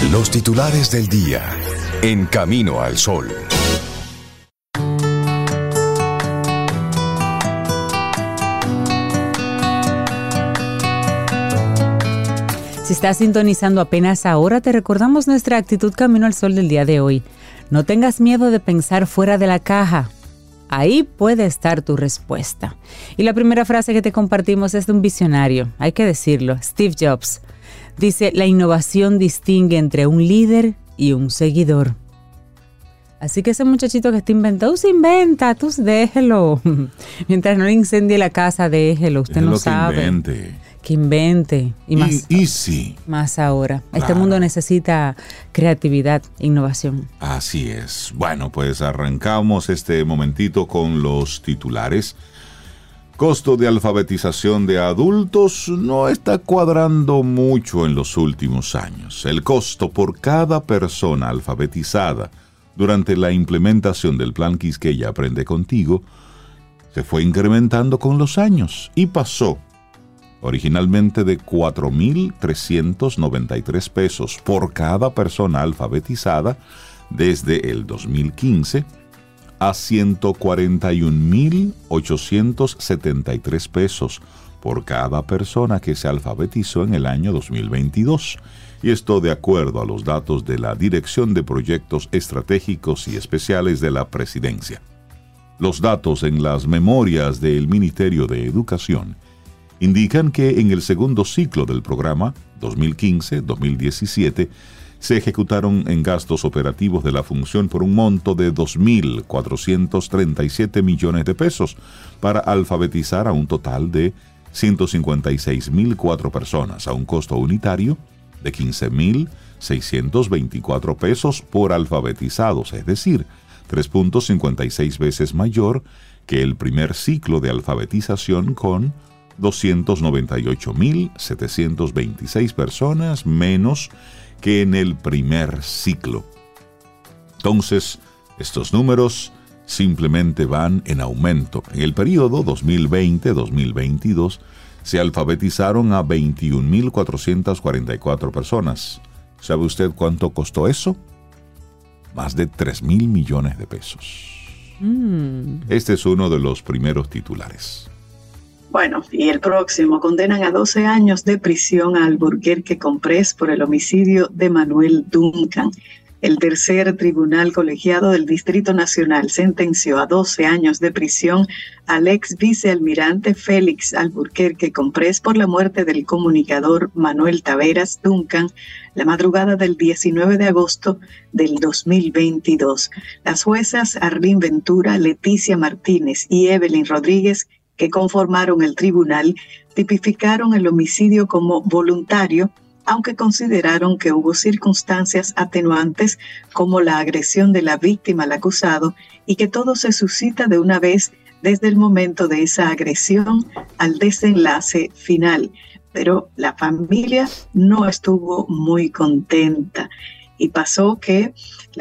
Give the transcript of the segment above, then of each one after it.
Los titulares del día en Camino al Sol. Si estás sintonizando apenas ahora, te recordamos nuestra actitud Camino al Sol del día de hoy. No tengas miedo de pensar fuera de la caja. Ahí puede estar tu respuesta. Y la primera frase que te compartimos es de un visionario, hay que decirlo, Steve Jobs. Dice, la innovación distingue entre un líder y un seguidor. Así que ese muchachito que está inventando, tú se inventa, tú déjelo. Mientras no le incendie la casa, déjelo, usted no sabe. Que invente. Y más, sí. Más ahora. Claro. Este mundo necesita creatividad, innovación. Así es. Bueno, pues arrancamos este momentito con los titulares. Costo de alfabetización de adultos no está cuadrando mucho en los últimos años. El costo por cada persona alfabetizada durante la implementación del plan Quisqueya Aprende Contigo se fue incrementando con los años y pasó originalmente de 4.393 pesos por cada persona alfabetizada desde el 2015 a 141.873 pesos por cada persona que se alfabetizó en el año 2022. Y esto de acuerdo a los datos de la Dirección de Proyectos Estratégicos y Especiales de la Presidencia. Los datos en las memorias del Ministerio de Educación indican que en el segundo ciclo del programa, 2015-2017, se ejecutaron en gastos operativos de la función por un monto de 2.437 millones de pesos para alfabetizar a un total de 156.004 personas a un costo unitario de 15.624 pesos por alfabetizados, es decir, 3.56 veces mayor que el primer ciclo de alfabetización con 298.726 personas menos que en el primer ciclo. Entonces, estos números simplemente van en aumento. En el periodo 2020-2022 se alfabetizaron a 21.444 personas. ¿Sabe usted cuánto costó eso? Más de 3.000 millones de pesos. Este es uno de los primeros titulares. Bueno, y el próximo, condenan a 12 años de prisión a Alburquerque Comprés por el homicidio de Manuel Duncan. El tercer tribunal colegiado del Distrito Nacional sentenció a 12 años de prisión al ex vicealmirante Félix Alburquerque Comprés por la muerte del comunicador Manuel Taveras Duncan la madrugada del 19 de agosto del 2022. Las juezas Arlín Ventura, Leticia Martínez y Evelyn Rodríguez, que conformaron el tribunal, tipificaron el homicidio como voluntario, aunque consideraron que hubo circunstancias atenuantes como la agresión de la víctima al acusado y que todo se suscita de una vez desde el momento de esa agresión al desenlace final. Pero la familia no estuvo muy contenta y pasó que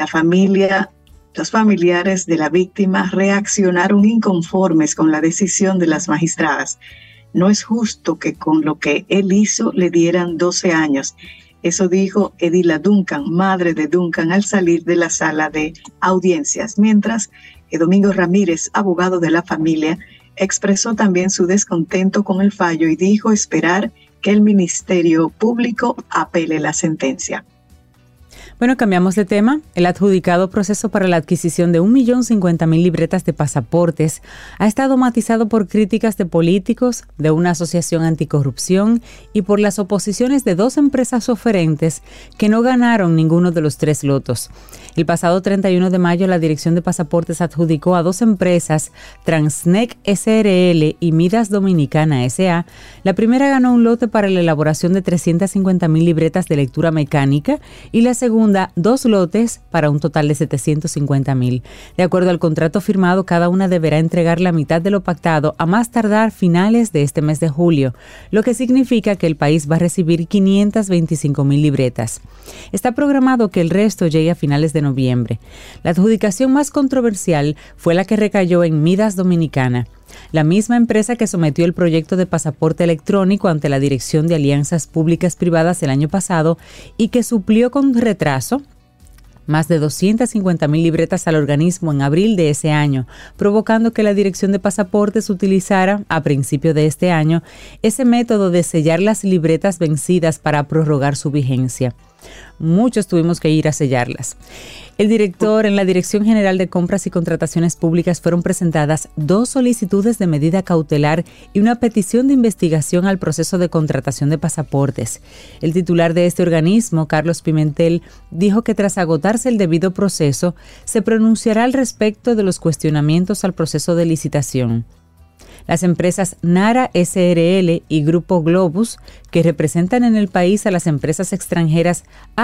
los familiares de la víctima reaccionaron inconformes con la decisión de las magistradas. No es justo que con lo que él hizo le dieran 12 años. Eso dijo Edila Duncan, madre de Duncan, al salir de la sala de audiencias, mientras que Domingo Ramírez, abogado de la familia, expresó también su descontento con el fallo y dijo esperar que el Ministerio Público apele la sentencia. Bueno, cambiamos de tema. El adjudicado proceso para la adquisición de 1.050.000 libretas de pasaportes ha estado matizado por críticas de políticos, de una asociación anticorrupción y por las oposiciones de 2 empresas oferentes que no ganaron ninguno de los 3 lotos. El pasado 31 de mayo, la Dirección de Pasaportes adjudicó a 2 empresas, Transnec SRL y Midas Dominicana S.A. La primera ganó un lote para la elaboración de 350.000 libretas de lectura mecánica y la segunda 2 lotes para un total de 750.000. De acuerdo al contrato firmado, cada una deberá entregar la mitad de lo pactado a más tardar finales de este mes de julio, lo que significa que el país va a recibir 525.000 libretas. Está programado que el resto llegue a finales de noviembre. La adjudicación más controversial fue la que recayó en Midas Dominicana. la misma empresa que sometió el proyecto de pasaporte electrónico ante la Dirección de Alianzas Públicas Privadas el año pasado y que suplió con retraso más de 250,000 libretas al organismo en abril de ese año, provocando que la Dirección de Pasaportes utilizara, a principio de este año, ese método de sellar las libretas vencidas para prorrogar su vigencia. Muchos tuvimos que ir a sellarlas. El director, en la Dirección General de Compras y Contrataciones Públicas fueron presentadas 2 solicitudes de medida cautelar y una petición de investigación al proceso de contratación de pasaportes. El titular de este organismo, Carlos Pimentel, dijo que tras agotarse el debido proceso, se pronunciará al respecto de los cuestionamientos al proceso de licitación. Las empresas Nara SRL y Grupo Globus, que representan en el país a las empresas extranjeras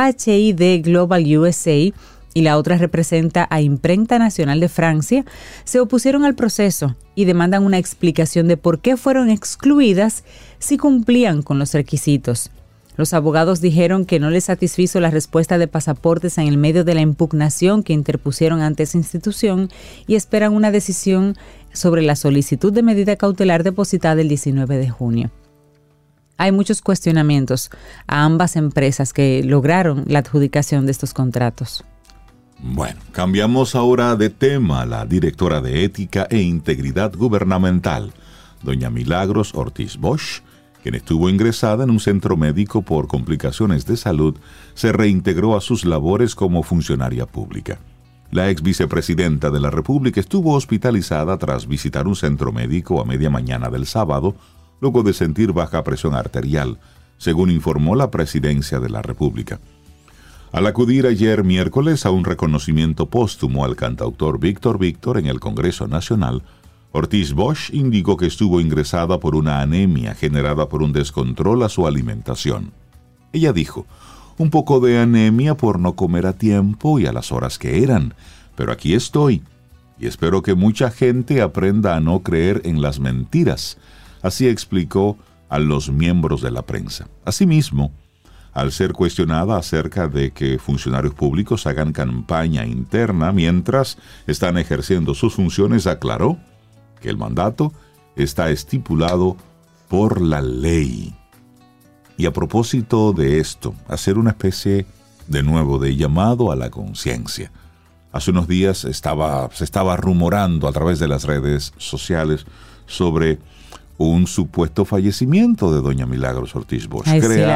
HID Global USA y la otra representa a Imprenta Nacional de Francia, se opusieron al proceso y demandan una explicación de por qué fueron excluidas si cumplían con los requisitos. Los abogados dijeron que no les satisfizo la respuesta de Pasaportes en el medio de la impugnación que interpusieron ante esa institución y esperan una decisión sobre la solicitud de medida cautelar depositada el 19 de junio. Hay muchos cuestionamientos a ambas empresas que lograron la adjudicación de estos contratos. Bueno, cambiamos ahora de tema. La directora de Ética e Integridad Gubernamental, doña Milagros Ortiz Bosch, quien estuvo ingresada en un centro médico por complicaciones de salud, se reintegró a sus labores como funcionaria pública. La ex vicepresidenta de la República estuvo hospitalizada tras visitar un centro médico a media mañana del sábado, luego de sentir baja presión arterial, según informó la Presidencia de la República. Al acudir ayer miércoles a un reconocimiento póstumo al cantautor Víctor Víctor en el Congreso Nacional, Ortiz Bosch indicó que estuvo ingresada por una anemia generada por un descontrol a su alimentación. Ella dijo: un poco de anemia por no comer a tiempo y a las horas que eran, pero aquí estoy y espero que mucha gente aprenda a no creer en las mentiras. Así explicó a los miembros de la prensa. Asimismo, al ser cuestionada acerca de que funcionarios públicos hagan campaña interna mientras están ejerciendo sus funciones, aclaró que el mandato está estipulado por la ley. Y a propósito de esto, hacer una especie de nuevo de llamado a la conciencia. Hace unos días se estaba rumorando a través de las redes sociales sobre un supuesto fallecimiento de doña Milagros Ortiz Bosch.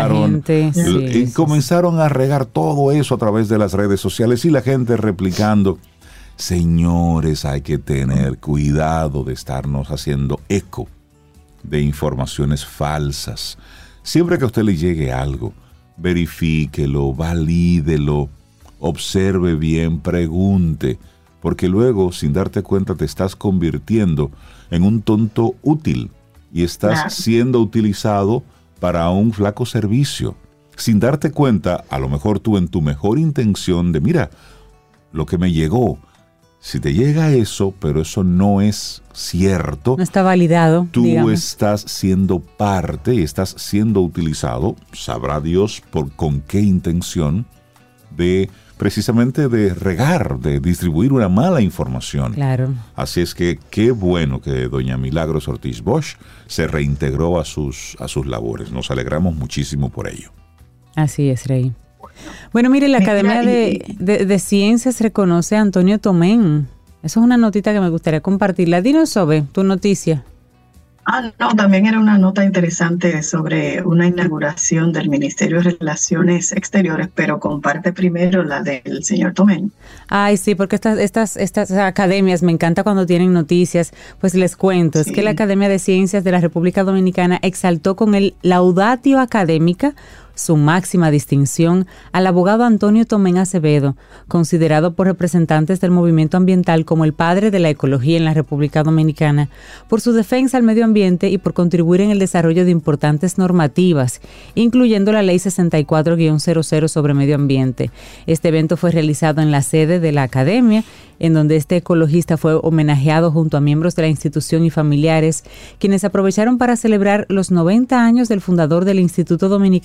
Comenzaron a regar todo eso a través de las redes sociales y la gente replicando: señores, hay que tener cuidado de estarnos haciendo eco de informaciones falsas. Siempre que a usted le llegue algo, verifíquelo, valídelo, observe bien, pregunte, porque luego, sin darte cuenta, te estás convirtiendo en un tonto útil y estás siendo utilizado para un flaco servicio. Sin darte cuenta, a lo mejor tú en tu mejor intención de, mira, lo que me llegó, si te llega eso, pero eso no es cierto, no está validado, tú estás siendo parte y estás siendo utilizado, sabrá Dios con qué intención, de precisamente de regar, de distribuir una mala información. Claro. Así es que qué bueno que doña Milagros Ortiz Bosch se reintegró a sus labores. Nos alegramos muchísimo por ello. Así es, Rey. Bueno, mire, la Academia de Ciencias reconoce a Antonio Tomén. Eso es una notita que me gustaría compartirla. Dinos, Sobe, tu noticia. No, también era una nota interesante sobre una inauguración del Ministerio de Relaciones Exteriores, pero comparte primero la del señor Tomén. Ay, sí, porque estas academias, me encanta cuando tienen noticias, pues les cuento. Sí. Es que la Academia de Ciencias de la República Dominicana exaltó con el Laudatio Académica, su máxima distinción, al abogado Antonio Tomén Acevedo, considerado por representantes del movimiento ambiental como el padre de la ecología en la República Dominicana, por su defensa al medio ambiente y por contribuir en el desarrollo de importantes normativas, incluyendo la Ley 64-00 sobre medio ambiente. Este evento fue realizado en la sede de la Academia, en donde este ecologista fue homenajeado junto a miembros de la institución y familiares, quienes aprovecharon para celebrar los 90 años del fundador del Instituto Dominicano de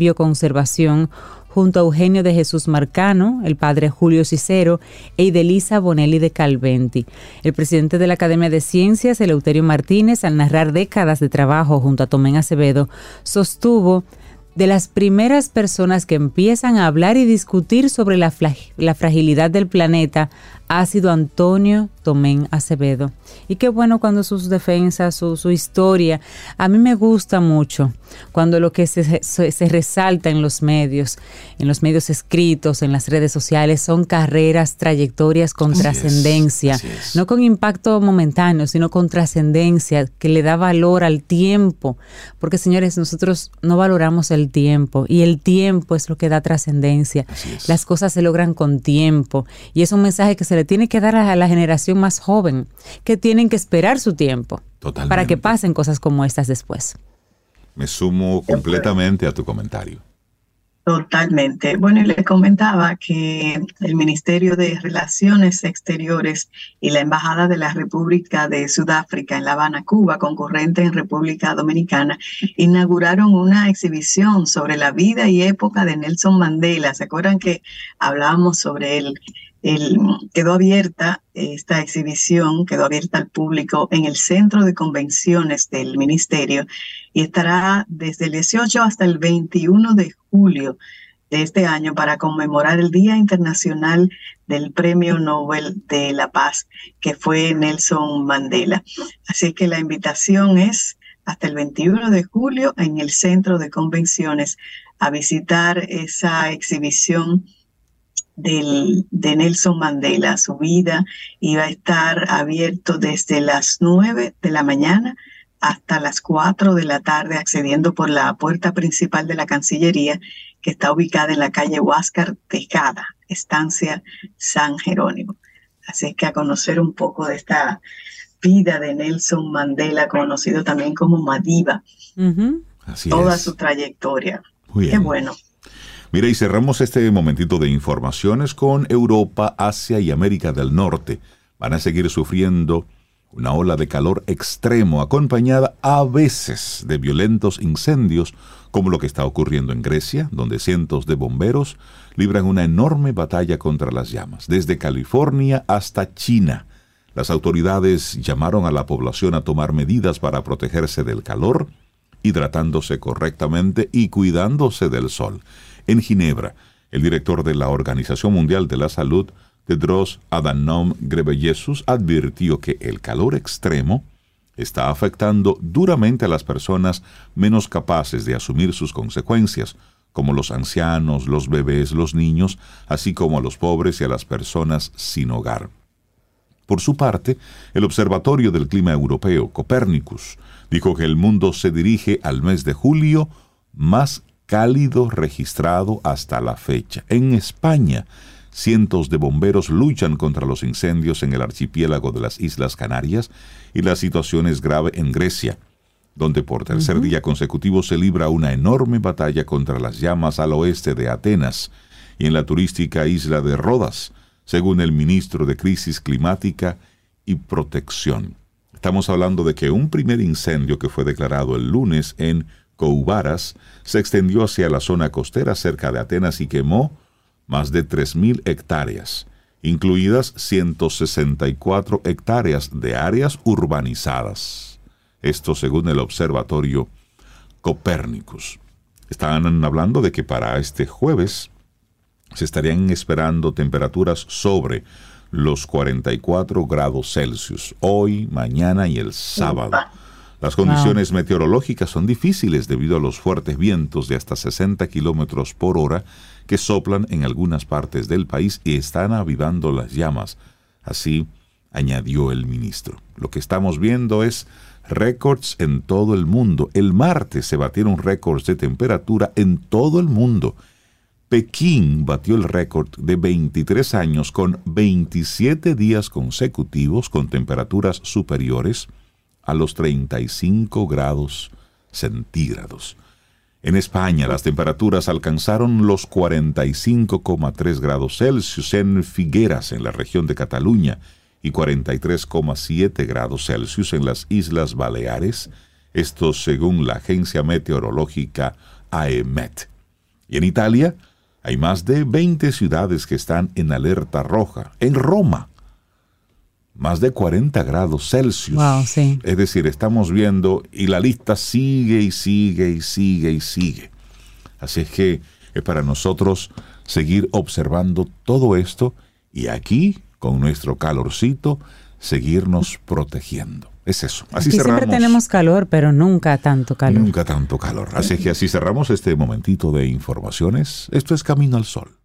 bioconservación, junto a Eugenio de Jesús Marcano, el padre Julio Cicero e Idelisa Bonelli de Calventi. El presidente de la Academia de Ciencias, Eleuterio Martínez, al narrar décadas de trabajo junto a Tomén Acevedo, sostuvo: de las primeras personas que empiezan a hablar y discutir sobre la fragilidad del planeta ha sido Antonio Tomén Acevedo. Y qué bueno cuando sus defensas, su historia, a mí me gusta mucho cuando lo que se resalta en los medios escritos, en las redes sociales, son carreras, trayectorias con trascendencia, no con impacto momentáneo, sino con trascendencia, que le da valor al tiempo, porque señores, nosotros no valoramos el tiempo, y el tiempo es lo que da trascendencia. Las cosas se logran con tiempo, y es un mensaje que se le tiene que dar a la generación más joven, que tienen que esperar su tiempo. Totalmente. Para que pasen cosas como estas después. Me sumo completamente a tu comentario. Totalmente. Bueno, y le comentaba que el Ministerio de Relaciones Exteriores y la Embajada de la República de Sudáfrica en La Habana, Cuba, concurrente en República Dominicana, inauguraron una exhibición sobre la vida y época de Nelson Mandela. ¿Se acuerdan que hablábamos sobre él? Quedó abierta esta exhibición, quedó abierta al público en el Centro de Convenciones del Ministerio y estará desde el 18 hasta el 21 de julio de este año para conmemorar el Día Internacional del Premio Nobel de la Paz, que fue Nelson Mandela. Así que la invitación es hasta el 21 de julio en el Centro de Convenciones a visitar esa exhibición de Nelson Mandela, su vida, y va a estar abierto desde las 9 de la mañana hasta las 4 de la tarde, accediendo por la puerta principal de la Cancillería, que está ubicada en la calle Huáscar Tejada, Estancia San Jerónimo. Así que a conocer un poco de esta vida de Nelson Mandela, conocido también como Madiba, toda su trayectoria. Muy bien. Qué bueno. Mira, y cerramos este momentito de informaciones con Europa, Asia y América del Norte. Van a seguir sufriendo una ola de calor extremo, acompañada a veces de violentos incendios, como lo que está ocurriendo en Grecia, donde cientos de bomberos libran una enorme batalla contra las llamas, desde California hasta China. Las autoridades llamaron a la población a tomar medidas para protegerse del calor, hidratándose correctamente y cuidándose del sol. En Ginebra, el director de la Organización Mundial de la Salud, Tedros Adhanom Ghebreyesus, advirtió que el calor extremo está afectando duramente a las personas menos capaces de asumir sus consecuencias, como los ancianos, los bebés, los niños, así como a los pobres y a las personas sin hogar. Por su parte, el Observatorio del Clima Europeo, Copernicus, dijo que el mundo se dirige al mes de julio más cálido registrado hasta la fecha. En España, cientos de bomberos luchan contra los incendios en el archipiélago de las Islas Canarias y la situación es grave en Grecia, donde por tercer día consecutivo se libra una enorme batalla contra las llamas al oeste de Atenas y en la turística isla de Rodas, según el ministro de Crisis Climática y Protección. Estamos hablando de que un primer incendio que fue declarado el lunes en Kouvaras se extendió hacia la zona costera cerca de Atenas y quemó más de 3.000 hectáreas, incluidas 164 hectáreas de áreas urbanizadas. Esto según el observatorio Copernicus. Están hablando de que para este jueves se estarían esperando temperaturas sobre los 44 grados Celsius, hoy, mañana y el sábado. Las condiciones meteorológicas son difíciles debido a los fuertes vientos de hasta 60 kilómetros por hora que soplan en algunas partes del país y están avivando las llamas. Así añadió el ministro. Lo que estamos viendo es récords en todo el mundo. El martes se batieron récords de temperatura en todo el mundo. Pekín batió el récord de 23 años con 27 días consecutivos con temperaturas superiores a los 35 grados centígrados. En España, las temperaturas alcanzaron los 45,3 grados Celsius en Figueras, en la región de Cataluña, y 43,7 grados Celsius en las Islas Baleares, esto según la agencia meteorológica AEMET. Y en Italia hay más de 20 ciudades que están en alerta roja. En Roma, más de 40 grados Celsius. Wow, sí. Es decir, estamos viendo y la lista sigue y sigue y sigue y sigue. Así es que es para nosotros seguir observando todo esto y aquí, con nuestro calorcito, seguirnos protegiendo. Es eso. Así aquí cerramos. Siempre tenemos calor, pero nunca tanto calor. Nunca tanto calor. Así es que así cerramos este momentito de informaciones. Esto es Camino al Sol.